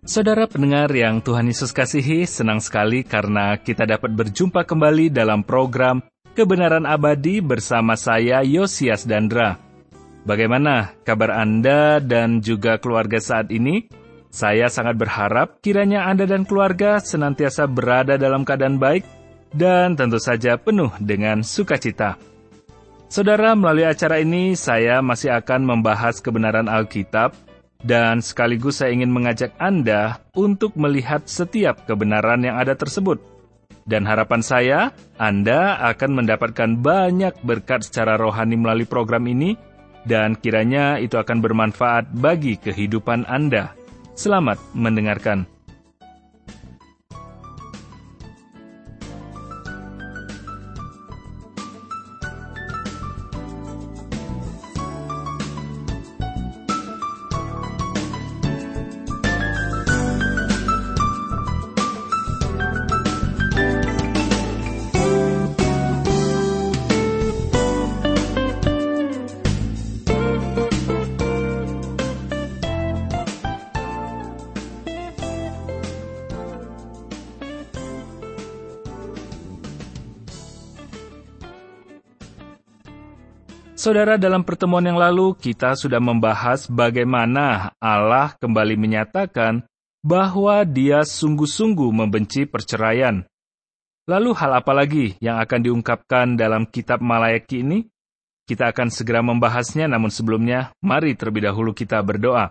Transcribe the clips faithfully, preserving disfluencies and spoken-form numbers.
Saudara pendengar yang Tuhan Yesus kasihi, senang sekali karena kita dapat berjumpa kembali dalam program Kebenaran Abadi bersama saya, Yosias Dandra. Bagaimana kabar Anda dan juga keluarga saat ini? Saya sangat berharap kiranya Anda dan keluarga senantiasa berada dalam keadaan baik dan tentu saja penuh dengan sukacita. Saudara, melalui acara ini saya masih akan membahas kebenaran Alkitab, dan sekaligus saya ingin mengajak Anda untuk melihat setiap kebenaran yang ada tersebut. Dan harapan saya, Anda akan mendapatkan banyak berkat secara rohani melalui program ini, dan kiranya itu akan bermanfaat bagi kehidupan Anda. Selamat mendengarkan. Saudara, dalam pertemuan yang lalu kita sudah membahas bagaimana Allah kembali menyatakan bahwa Dia sungguh-sungguh membenci perceraian. Lalu hal apa lagi yang akan diungkapkan dalam kitab Malayaki ini? Kita akan segera membahasnya, namun sebelumnya, mari terlebih dahulu kita berdoa.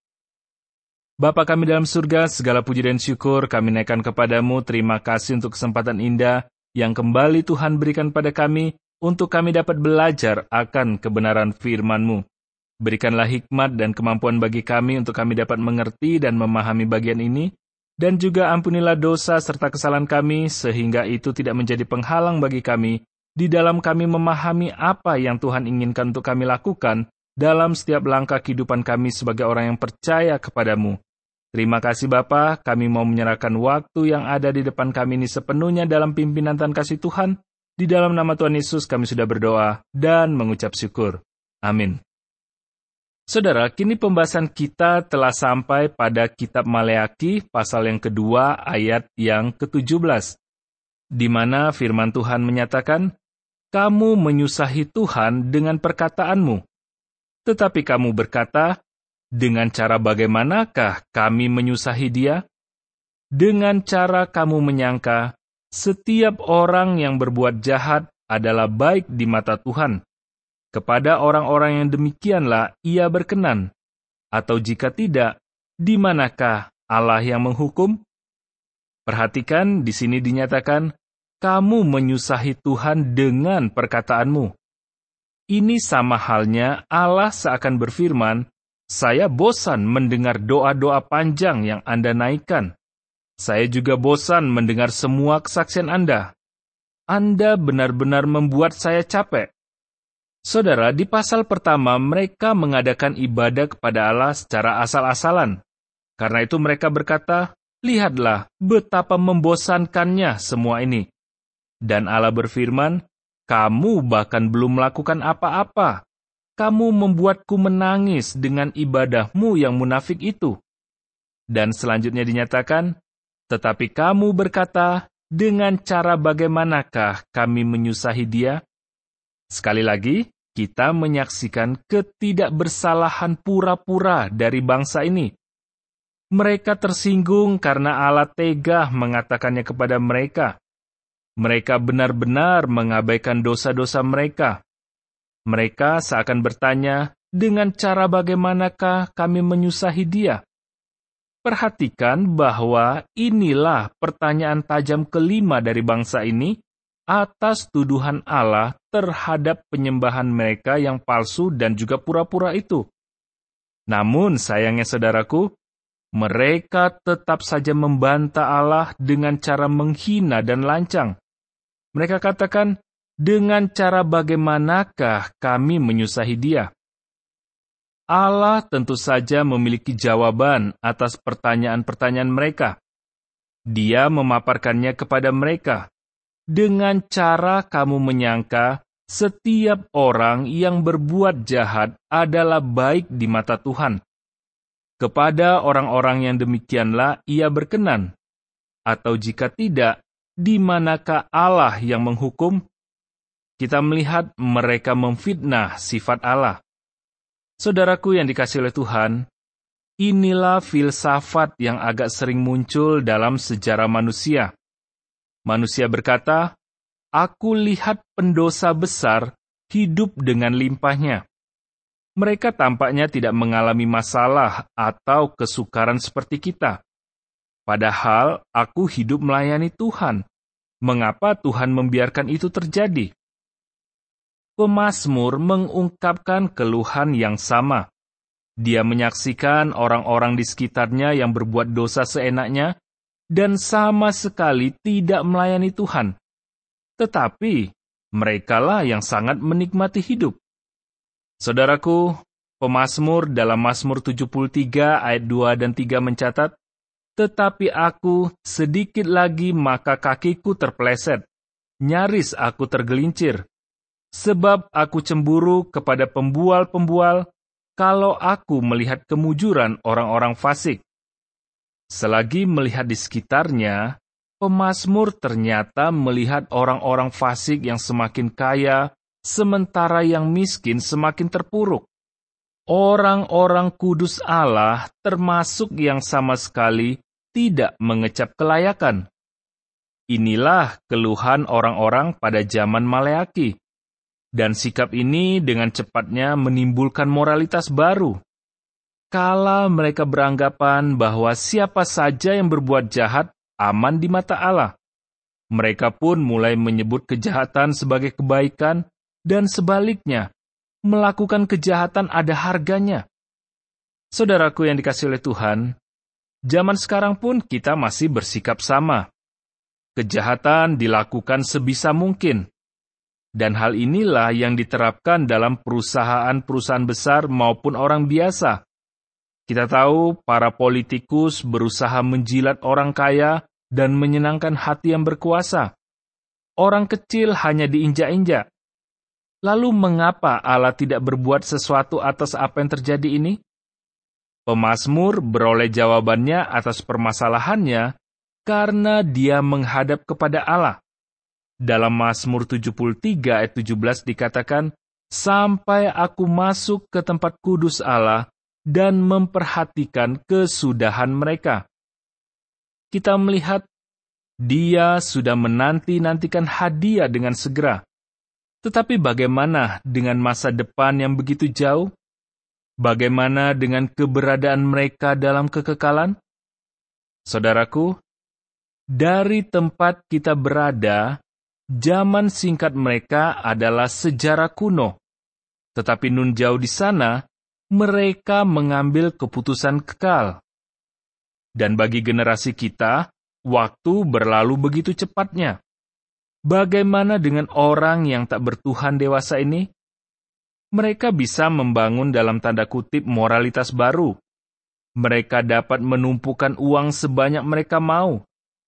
Bapa kami dalam surga, segala puji dan syukur kami naikkan kepadamu. Terima kasih untuk kesempatan indah yang kembali Tuhan berikan pada kami, untuk kami dapat belajar akan kebenaran firman-Mu. Berikanlah hikmat dan kemampuan bagi kami untuk kami dapat mengerti dan memahami bagian ini, dan juga ampunilah dosa serta kesalahan kami, sehingga itu tidak menjadi penghalang bagi kami, di dalam kami memahami apa yang Tuhan inginkan untuk kami lakukan, dalam setiap langkah kehidupan kami sebagai orang yang percaya kepada-Mu. Terima kasih Bapa, kami mau menyerahkan waktu yang ada di depan kami ini sepenuhnya dalam pimpinan dan kasih Tuhan. Di dalam nama Tuhan Yesus kami sudah berdoa dan mengucap syukur. Amin. Saudara, kini pembahasan kita telah sampai pada kitab Malayaki pasal yang kedua ayat yang ketujuh belas, di mana firman Tuhan menyatakan, "Kamu menyusahi Tuhan dengan perkataanmu, tetapi kamu berkata, dengan cara bagaimanakah kami menyusahi Dia? Dengan cara kamu menyangka, setiap orang yang berbuat jahat adalah baik di mata Tuhan. Kepada orang-orang yang demikianlah Ia berkenan. Atau jika tidak, di manakah Allah yang menghukum?" Perhatikan, di sini dinyatakan, kamu menyusahi Tuhan dengan perkataanmu. Ini sama halnya Allah seakan berfirman, saya bosan mendengar doa-doa panjang yang Anda naikkan. Saya juga bosan mendengar semua kesaksian Anda. Anda benar-benar membuat saya capek. Saudara, di pasal pertama mereka mengadakan ibadah kepada Allah secara asal-asalan. Karena itu mereka berkata, lihatlah betapa membosankannya semua ini. Dan Allah berfirman, kamu bahkan belum melakukan apa-apa. Kamu membuatku menangis dengan ibadahmu yang munafik itu. Dan selanjutnya dinyatakan, tetapi kamu berkata, dengan cara bagaimanakah kami menyusahi Dia? Sekali lagi, kita menyaksikan ketidakbersalahan pura-pura dari bangsa ini. Mereka tersinggung karena Allah tega mengatakannya kepada mereka. Mereka benar-benar mengabaikan dosa-dosa mereka. Mereka seakan bertanya, dengan cara bagaimanakah kami menyusahi Dia? Perhatikan bahwa inilah pertanyaan tajam kelima dari bangsa ini atas tuduhan Allah terhadap penyembahan mereka yang palsu dan juga pura-pura itu. Namun sayangnya saudaraku, mereka tetap saja membantah Allah dengan cara menghina dan lancang. Mereka katakan, dengan cara bagaimanakah kami menyusahi Dia? Allah tentu saja memiliki jawaban atas pertanyaan-pertanyaan mereka. Dia memaparkannya kepada mereka. Dengan cara kamu menyangka, setiap orang yang berbuat jahat adalah baik di mata Tuhan. Kepada orang-orang yang demikianlah ia berkenan. Atau jika tidak, di manakah Allah yang menghukum? Kita melihat mereka memfitnah sifat Allah. Saudaraku yang dikasihi oleh Tuhan, inilah filsafat yang agak sering muncul dalam sejarah manusia. Manusia berkata, "Aku lihat pendosa besar hidup dengan limpahnya." Mereka tampaknya tidak mengalami masalah atau kesukaran seperti kita. Padahal aku hidup melayani Tuhan. Mengapa Tuhan membiarkan itu terjadi? Pemazmur mengungkapkan keluhan yang sama. Dia menyaksikan orang-orang di sekitarnya yang berbuat dosa seenaknya dan sama sekali tidak melayani Tuhan. Tetapi merekalah yang sangat menikmati hidup. Saudaraku, pemazmur dalam Mazmur tujuh puluh tiga ayat dua dan tiga mencatat, "Tetapi aku sedikit lagi maka kakiku terpeleset, nyaris aku tergelincir. Sebab aku cemburu kepada pembual-pembual, kalau aku melihat kemujuran orang-orang fasik." Selagi melihat di sekitarnya, pemazmur ternyata melihat orang-orang fasik yang semakin kaya, sementara yang miskin semakin terpuruk. Orang-orang kudus Allah termasuk yang sama sekali tidak mengecap kelayakan. Inilah keluhan orang-orang pada zaman Maleaki. Dan sikap ini dengan cepatnya menimbulkan moralitas baru. Kala mereka beranggapan bahwa siapa saja yang berbuat jahat aman di mata Allah, mereka pun mulai menyebut kejahatan sebagai kebaikan, dan sebaliknya, melakukan kejahatan ada harganya. Saudaraku yang dikasihi oleh Tuhan, zaman sekarang pun kita masih bersikap sama. Kejahatan dilakukan sebisa mungkin. Dan hal inilah yang diterapkan dalam perusahaan-perusahaan besar maupun orang biasa. Kita tahu para politikus berusaha menjilat orang kaya dan menyenangkan hati yang berkuasa. Orang kecil hanya diinjak-injak. Lalu mengapa Allah tidak berbuat sesuatu atas apa yang terjadi ini? Pemazmur beroleh jawabannya atas permasalahannya karena dia menghadap kepada Allah. Dalam Mazmur tujuh puluh tiga ayat tujuh belas dikatakan, "Sampai aku masuk ke tempat kudus Allah dan memperhatikan kesudahan mereka." Kita melihat dia sudah menanti-nantikan hadiah dengan segera. Tetapi bagaimana dengan masa depan yang begitu jauh? Bagaimana dengan keberadaan mereka dalam kekekalan? Saudaraku, dari tempat kita berada, zaman singkat mereka adalah sejarah kuno. Tetapi nun jauh di sana, mereka mengambil keputusan kekal. Dan bagi generasi kita, waktu berlalu begitu cepatnya. Bagaimana dengan orang yang tak bertuhan dewasa ini? Mereka bisa membangun dalam tanda kutip moralitas baru. Mereka dapat menumpukan uang sebanyak mereka mau.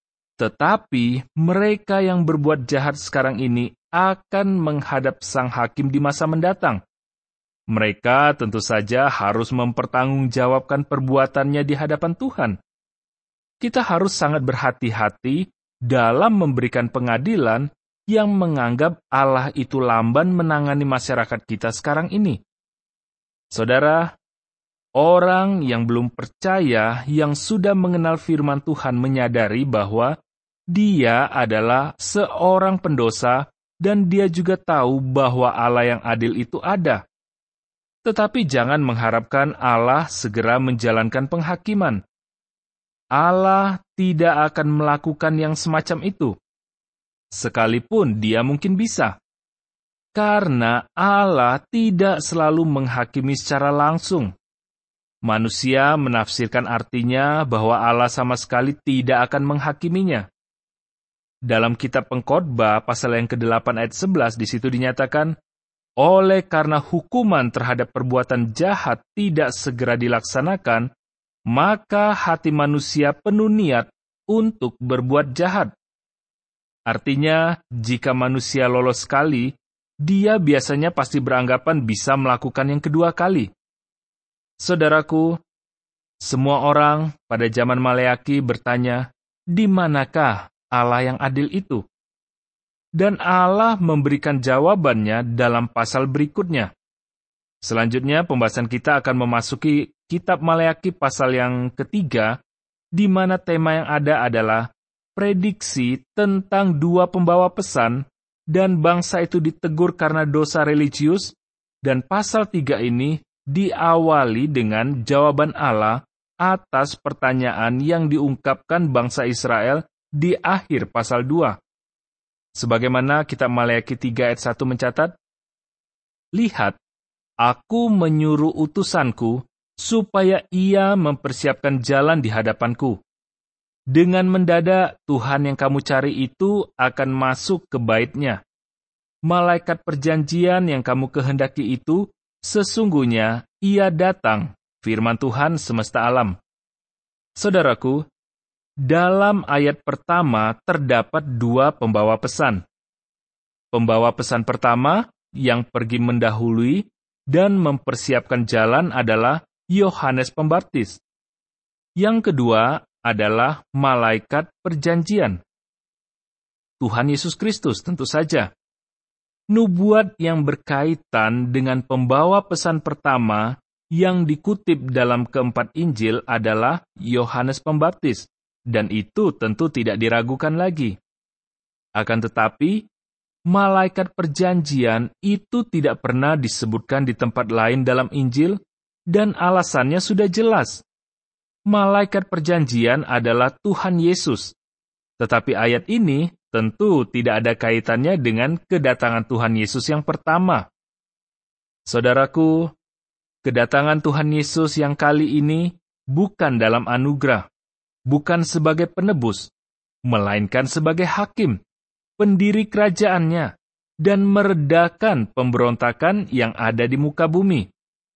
Tetapi mereka yang berbuat jahat sekarang ini akan menghadap sang hakim di masa mendatang. Mereka tentu saja harus mempertanggungjawabkan perbuatannya di hadapan Tuhan. Kita harus sangat berhati-hati dalam memberikan pengadilan yang menganggap Allah itu lamban menangani masyarakat kita sekarang ini. Saudara, orang yang belum percaya yang sudah mengenal firman Tuhan menyadari bahwa dia adalah seorang pendosa dan dia juga tahu bahwa Allah yang adil itu ada. Tetapi jangan mengharapkan Allah segera menjalankan penghakiman. Allah tidak akan melakukan yang semacam itu. Sekalipun dia mungkin bisa. Karena Allah tidak selalu menghakimi secara langsung. Manusia menafsirkan artinya bahwa Allah sama sekali tidak akan menghakiminya. Dalam kitab Pengkhotbah pasal yang kedelapan ayat sebelas di situ dinyatakan, oleh karena hukuman terhadap perbuatan jahat tidak segera dilaksanakan, maka hati manusia penuh niat untuk berbuat jahat. Artinya, jika manusia lolos sekali, dia biasanya pasti beranggapan bisa melakukan yang kedua kali. Saudaraku, Semua orang pada zaman Maleaki bertanya, "Di manakah Allah yang adil itu?" Dan Allah memberikan jawabannya dalam pasal berikutnya. Selanjutnya, pembahasan kita akan memasuki kitab Maleaki pasal yang ketiga, di mana tema yang ada adalah prediksi tentang dua pembawa pesan, dan bangsa itu ditegur karena dosa religius, dan pasal tiga ini diawali dengan jawaban Allah atas pertanyaan yang diungkapkan bangsa Israel di akhir pasal dua. Sebagaimana kitab Maleaki tiga ayat satu mencatat, "Lihat, aku menyuruh utusanku supaya ia mempersiapkan jalan di hadapanku. Dengan mendadak Tuhan yang kamu cari itu akan masuk ke bait-Nya. Malaikat perjanjian yang kamu kehendaki itu, sesungguhnya ia datang, firman Tuhan semesta alam." Saudaraku, dalam ayat pertama terdapat dua pembawa pesan. Pembawa pesan pertama yang pergi mendahului dan mempersiapkan jalan adalah Yohanes Pembaptis. Yang kedua adalah malaikat perjanjian, Tuhan Yesus Kristus tentu saja. Nubuat yang berkaitan dengan pembawa pesan pertama yang dikutip dalam keempat Injil adalah Yohanes Pembaptis, dan itu tentu tidak diragukan lagi. Akan tetapi, malaikat perjanjian itu tidak pernah disebutkan di tempat lain dalam Injil, dan alasannya sudah jelas. Malaikat perjanjian adalah Tuhan Yesus, tetapi ayat ini tentu tidak ada kaitannya dengan kedatangan Tuhan Yesus yang pertama. Saudaraku, kedatangan Tuhan Yesus yang kali ini bukan dalam anugerah, bukan sebagai penebus, melainkan sebagai hakim, pendiri kerajaannya, dan meredakan pemberontakan yang ada di muka bumi.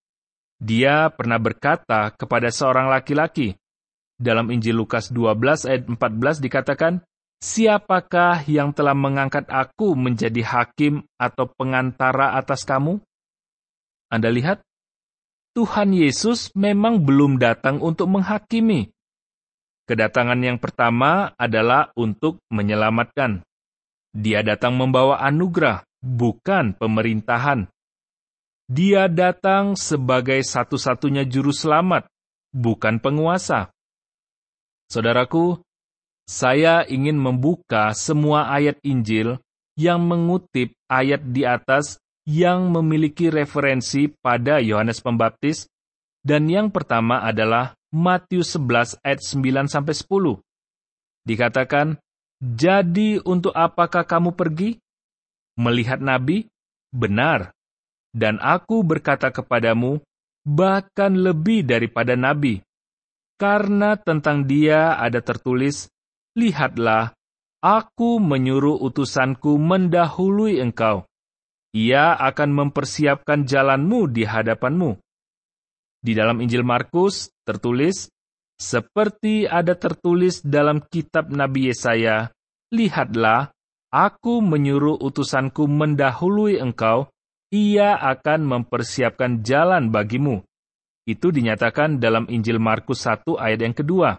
Dia pernah berkata kepada seorang laki-laki, dalam Injil Lukas dua belas ayat empat belas dikatakan, "Siapakah yang telah mengangkat aku menjadi hakim atau pengantara atas kamu?" Anda lihat, Tuhan Yesus memang belum datang untuk menghakimi. Kedatangan yang pertama adalah untuk menyelamatkan. Dia datang membawa anugerah, bukan pemerintahan. Dia datang sebagai satu-satunya juru selamat, bukan penguasa. Saudaraku, saya ingin membuka semua ayat Injil yang mengutip ayat di atas yang memiliki referensi pada Yohanes Pembaptis, dan yang pertama adalah Matius sebelas ayat sembilan sampai sepuluh. Dikatakan, "Jadi untuk apakah kamu pergi? Melihat nabi? Benar. Dan aku berkata kepadamu, bahkan lebih daripada nabi. Karena tentang dia ada tertulis, lihatlah, aku menyuruh utusanku mendahului engkau. Ia akan mempersiapkan jalanmu di hadapanmu." Di dalam Injil Markus tertulis, seperti ada tertulis dalam kitab Nabi Yesaya, "Lihatlah, aku menyuruh utusanku mendahului engkau, ia akan mempersiapkan jalan bagimu." Itu dinyatakan dalam Injil Markus satu ayat yang kedua.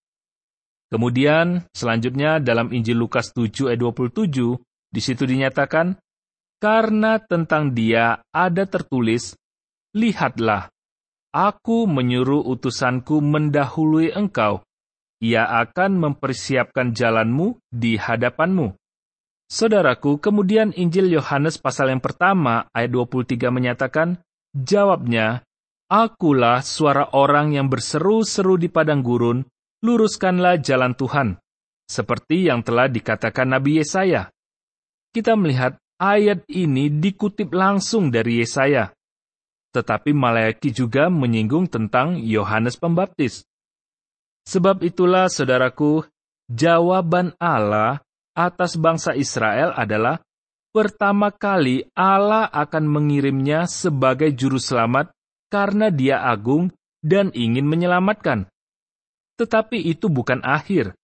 Kemudian, selanjutnya dalam Injil Lukas tujuh ayat dua puluh tujuh, di situ dinyatakan, "Karena tentang dia ada tertulis, lihatlah, aku menyuruh utusanku mendahului engkau, ia akan mempersiapkan jalanmu di hadapanmu." Saudaraku, kemudian Injil Yohanes pasal yang pertama ayat dua puluh tiga menyatakan, jawabnya, "Akulah suara orang yang berseru-seru di padang gurun, luruskanlah jalan Tuhan," seperti yang telah dikatakan Nabi Yesaya. Kita melihat ayat ini dikutip langsung dari Yesaya. Tetapi Maleaki juga menyinggung tentang Yohanes Pembaptis. Sebab itulah, saudaraku, jawaban Allah atas bangsa Israel adalah, pertama kali Allah akan mengirimnya sebagai juru selamat karena dia agung dan ingin menyelamatkan. Tetapi itu bukan akhir.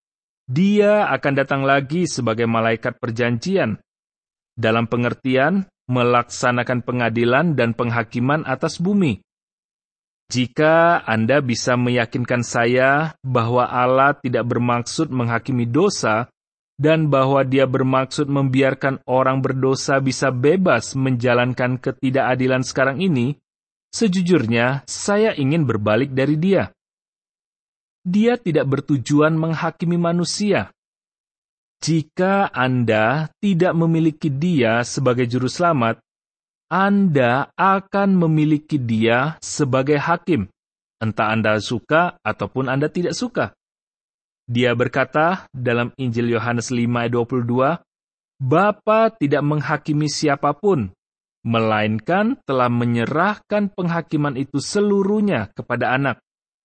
Dia akan datang lagi sebagai malaikat perjanjian, dalam pengertian melaksanakan pengadilan dan penghakiman atas bumi. Jika Anda bisa meyakinkan saya bahwa Allah tidak bermaksud menghakimi dosa, dan bahwa Dia bermaksud membiarkan orang berdosa bisa bebas menjalankan ketidakadilan sekarang ini, sejujurnya saya ingin berbalik dari Dia. Dia tidak bertujuan menghakimi manusia. Jika Anda tidak memiliki Dia sebagai juru selamat, Anda akan memiliki Dia sebagai hakim, entah Anda suka ataupun Anda tidak suka. Dia berkata dalam Injil Yohanes lima ayat dua puluh dua, Bapa tidak menghakimi siapapun, melainkan telah menyerahkan penghakiman itu seluruhnya kepada Anak.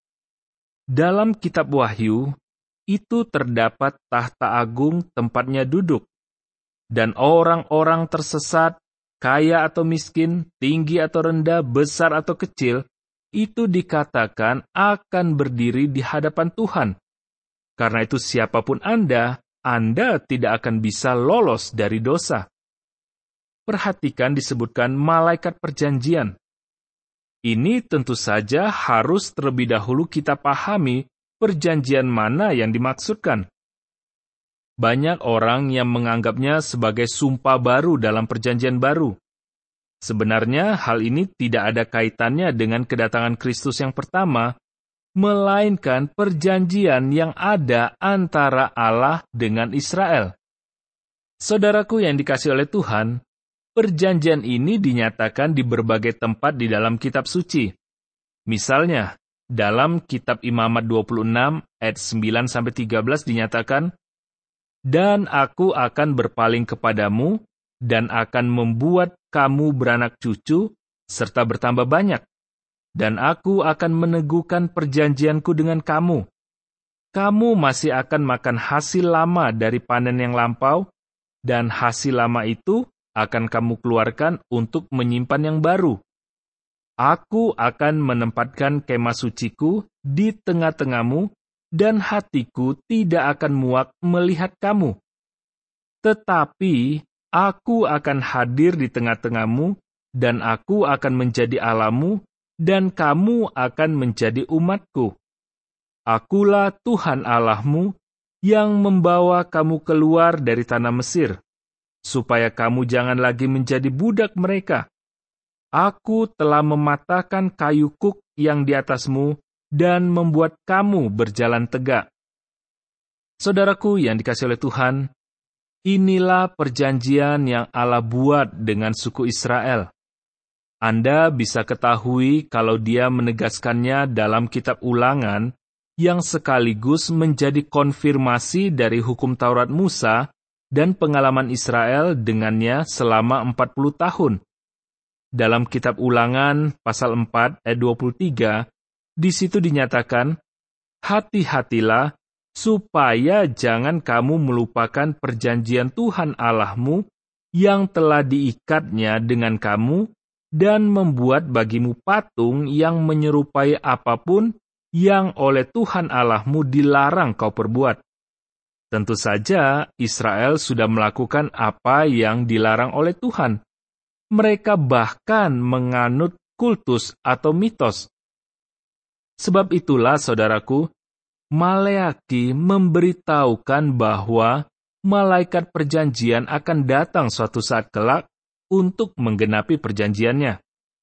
Dalam kitab Wahyu, itu terdapat tahta agung tempatnya duduk, dan orang-orang tersesat, kaya atau miskin, tinggi atau rendah, besar atau kecil, itu dikatakan akan berdiri di hadapan Tuhan. Karena itu siapapun Anda, Anda tidak akan bisa lolos dari dosa. Perhatikan disebutkan malaikat perjanjian. Ini tentu saja harus terlebih dahulu kita pahami perjanjian mana yang dimaksudkan. Banyak orang yang menganggapnya sebagai sumpah baru dalam perjanjian baru. Sebenarnya hal ini tidak ada kaitannya dengan kedatangan Kristus yang pertama, melainkan perjanjian yang ada antara Allah dengan Israel. Saudaraku yang dikasihi oleh Tuhan, perjanjian ini dinyatakan di berbagai tempat di dalam kitab suci. Misalnya, dalam kitab Imamat dua puluh enam ayat sembilan sampai tiga belas dinyatakan, Dan aku akan berpaling kepadamu, dan akan membuat kamu beranak cucu, serta bertambah banyak. Dan aku akan meneguhkan perjanjianku dengan kamu. Kamu masih akan makan hasil lama dari panen yang lampau, dan hasil lama itu akan kamu keluarkan untuk menyimpan yang baru. Aku akan menempatkan kemah suciku di tengah-tengahmu, dan hatiku tidak akan muak melihat kamu. Tetapi aku akan hadir di tengah-tengahmu, dan aku akan menjadi Allahmu, dan kamu akan menjadi umatku. Akulah Tuhan Allahmu, yang membawa kamu keluar dari tanah Mesir, supaya kamu jangan lagi menjadi budak mereka. Aku telah mematahkan kayu kuk yang di atasmu, dan membuat kamu berjalan tegak. Saudaraku yang dikasihi oleh Tuhan, inilah perjanjian yang Allah buat dengan suku Israel. Anda bisa ketahui kalau Dia menegaskannya dalam kitab Ulangan, yang sekaligus menjadi konfirmasi dari hukum Taurat Musa dan pengalaman Israel dengannya selama empat puluh tahun. Dalam kitab Ulangan pasal empat ayat dua puluh tiga, di situ dinyatakan, Hati-hatilah, supaya jangan kamu melupakan perjanjian Tuhan Allahmu yang telah diikatnya dengan kamu, dan membuat bagimu patung yang menyerupai apapun yang oleh Tuhan Allahmu dilarang kau perbuat. Tentu saja, Israel sudah melakukan apa yang dilarang oleh Tuhan. Mereka bahkan menganut kultus atau mitos. Sebab itulah, saudaraku, Maleaki memberitahukan bahwa malaikat perjanjian akan datang suatu saat kelak untuk menggenapi perjanjiannya.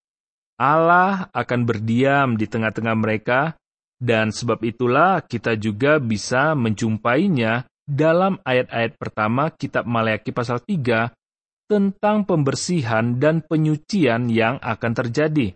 Allah akan berdiam di tengah-tengah mereka, dan sebab itulah kita juga bisa menjumpainya dalam ayat-ayat pertama kitab Maleaki pasal tiga tentang pembersihan dan penyucian yang akan terjadi.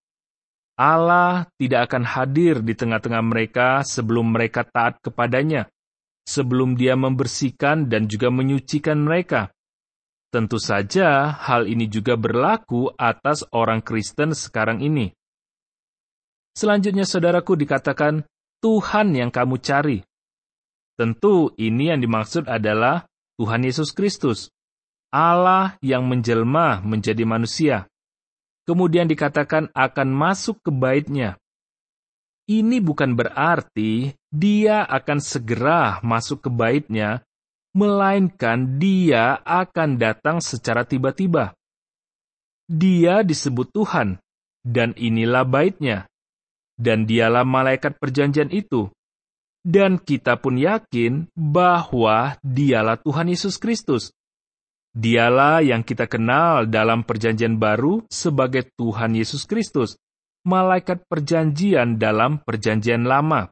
Allah tidak akan hadir di tengah-tengah mereka sebelum mereka taat kepadanya, sebelum Dia membersihkan dan juga menyucikan mereka. Tentu saja hal ini juga berlaku atas orang Kristen sekarang ini. Selanjutnya, saudaraku, dikatakan Tuhan yang kamu cari. Tentu ini yang dimaksud adalah Tuhan Yesus Kristus, Allah yang menjelma menjadi manusia. Kemudian dikatakan akan masuk ke bait-Nya. Ini bukan berarti Dia akan segera masuk ke bait-Nya, melainkan Dia akan datang secara tiba-tiba. Dia disebut Tuhan, dan inilah bait-Nya. dan dialah malaikat perjanjian itu. Dan kita pun yakin bahwa dialah Tuhan Yesus Kristus. Dialah yang kita kenal dalam perjanjian baru sebagai Tuhan Yesus Kristus, malaikat perjanjian dalam perjanjian lama.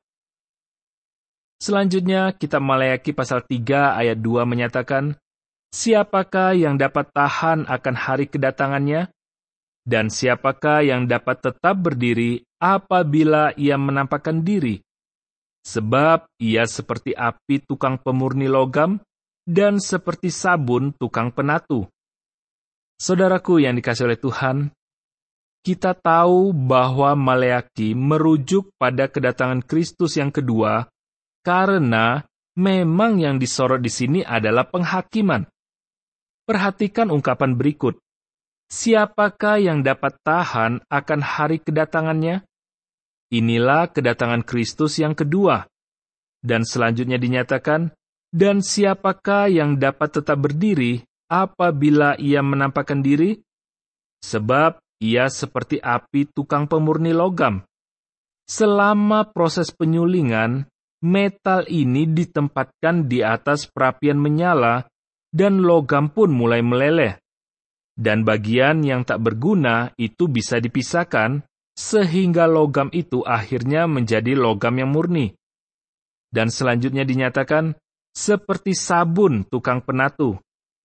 Selanjutnya, kitab Maleakhi pasal tiga ayat dua menyatakan, siapakah yang dapat tahan akan hari kedatangannya? Dan siapakah yang dapat tetap berdiri apabila ia menampakkan diri? Sebab ia seperti api tukang pemurni logam, dan seperti sabun tukang penatu. Saudaraku yang dikasihi oleh Tuhan, kita tahu bahwa Maleakhi merujuk pada kedatangan Kristus yang kedua, karena memang yang disorot di sini adalah penghakiman. Perhatikan ungkapan berikut. Siapakah yang dapat tahan akan hari kedatangannya? Inilah kedatangan Kristus yang kedua. Dan selanjutnya dinyatakan, dan siapakah yang dapat tetap berdiri apabila ia menampakkan diri? Sebab ia seperti api tukang pemurni logam. Selama proses penyulingan, metal ini ditempatkan di atas perapian menyala, dan logam pun mulai meleleh. Dan bagian yang tak berguna itu bisa dipisahkan, sehingga logam itu akhirnya menjadi logam yang murni. Dan selanjutnya dinyatakan, seperti sabun tukang penatu.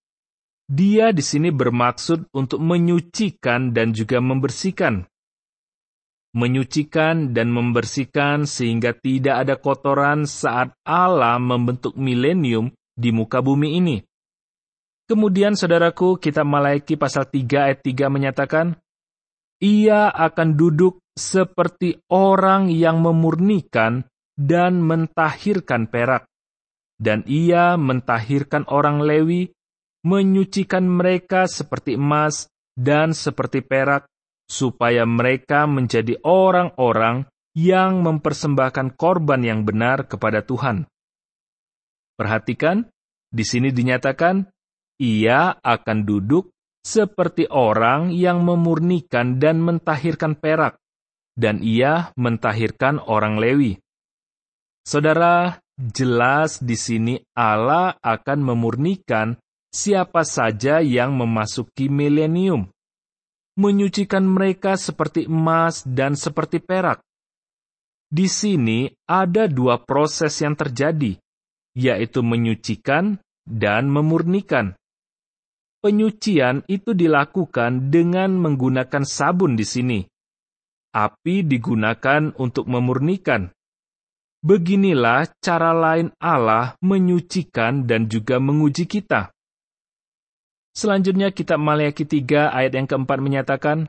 Dia di sini bermaksud untuk menyucikan dan juga membersihkan. Menyucikan dan membersihkan sehingga tidak ada kotoran saat Allah membentuk milenium di muka bumi ini. Kemudian, saudaraku, kitab Maleakhi pasal tiga ayat tiga menyatakan, ia akan duduk seperti orang yang memurnikan dan mentahirkan perak. Dan ia mentahirkan orang Lewi, menyucikan mereka seperti emas dan seperti perak, supaya mereka menjadi orang-orang yang mempersembahkan korban yang benar kepada Tuhan. Perhatikan, di sini dinyatakan, ia akan duduk seperti orang yang memurnikan dan mentahirkan perak, dan ia mentahirkan orang Lewi. Saudara, jelas di sini Allah akan memurnikan siapa saja yang memasuki milenium, menyucikan mereka seperti emas dan seperti perak. Di sini ada dua proses yang terjadi, yaitu menyucikan dan memurnikan. Penyucian itu dilakukan dengan menggunakan sabun di sini. Api digunakan untuk memurnikan. Beginilah cara lain Allah menyucikan dan juga menguji kita. Selanjutnya kitab Maleakhi tiga ayat yang keempat menyatakan,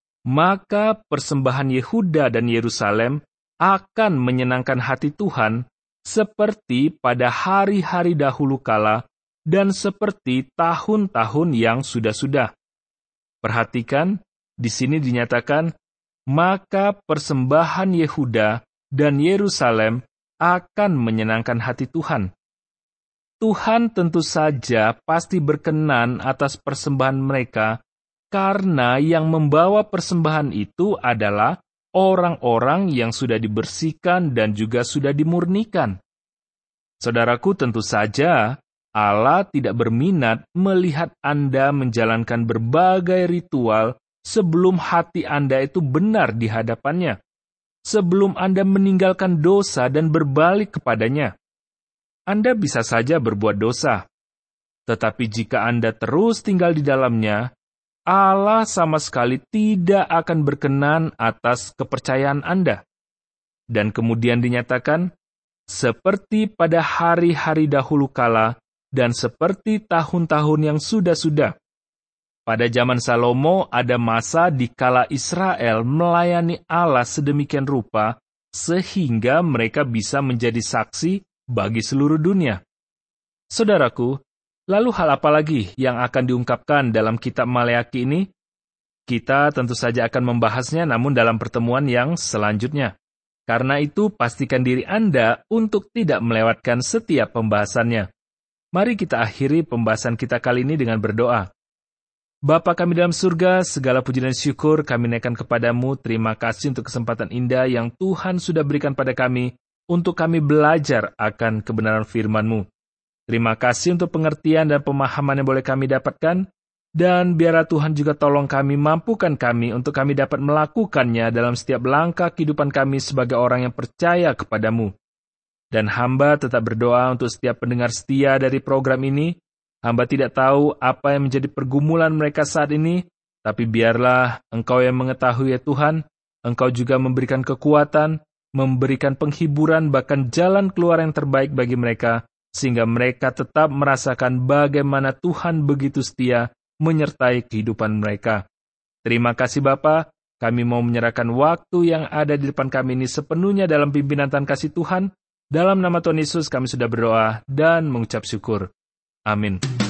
maka persembahan Yehuda dan Yerusalem akan menyenangkan hati Tuhan seperti pada hari-hari dahulu kala dan seperti tahun-tahun yang sudah-sudah. Perhatikan, di sini dinyatakan, maka persembahan Yehuda dan Yerusalem akan menyenangkan hati Tuhan. Tuhan tentu saja pasti berkenan atas persembahan mereka, karena yang membawa persembahan itu adalah orang-orang yang sudah dibersihkan dan juga sudah dimurnikan. Saudaraku, tentu saja Allah tidak berminat melihat Anda menjalankan berbagai ritual sebelum hati Anda itu benar di hadapannya, sebelum Anda meninggalkan dosa dan berbalik kepadanya. Anda bisa saja berbuat dosa, tetapi jika Anda terus tinggal di dalamnya, Allah sama sekali tidak akan berkenan atas kepercayaan Anda. Dan kemudian dinyatakan, seperti pada hari-hari dahulu kala dan seperti tahun-tahun yang sudah-sudah. Pada zaman Salomo ada masa di kala Israel melayani Allah sedemikian rupa, sehingga mereka bisa menjadi saksi bagi seluruh dunia. Saudaraku, lalu hal apa lagi yang akan diungkapkan dalam kitab Maleakhi ini? Kita tentu saja akan membahasnya namun dalam pertemuan yang selanjutnya. Karena itu, pastikan diri Anda untuk tidak melewatkan setiap pembahasannya. Mari kita akhiri pembahasan kita kali ini dengan berdoa. Bapa kami dalam surga, segala puji dan syukur kami naikkan kepadamu. Terima kasih untuk kesempatan indah yang Tuhan sudah berikan pada kami untuk kami belajar akan kebenaran firman-Mu. Terima kasih untuk pengertian dan pemahaman yang boleh kami dapatkan, dan biarlah Tuhan juga tolong kami, mampukan kami untuk kami dapat melakukannya dalam setiap langkah kehidupan kami sebagai orang yang percaya kepadamu. Dan hamba tetap berdoa untuk setiap pendengar setia dari program ini. Hamba tidak tahu apa yang menjadi pergumulan mereka saat ini, tapi biarlah Engkau yang mengetahui ya Tuhan, Engkau juga memberikan kekuatan, memberikan penghiburan, bahkan jalan keluar yang terbaik bagi mereka, sehingga mereka tetap merasakan bagaimana Tuhan begitu setia menyertai kehidupan mereka. Terima kasih Bapa, kami mau menyerahkan waktu yang ada di depan kami ini sepenuhnya dalam pimpinan Tuhan kasih Tuhan. Dalam nama Tuhan Yesus kami sudah berdoa dan mengucap syukur. Amin.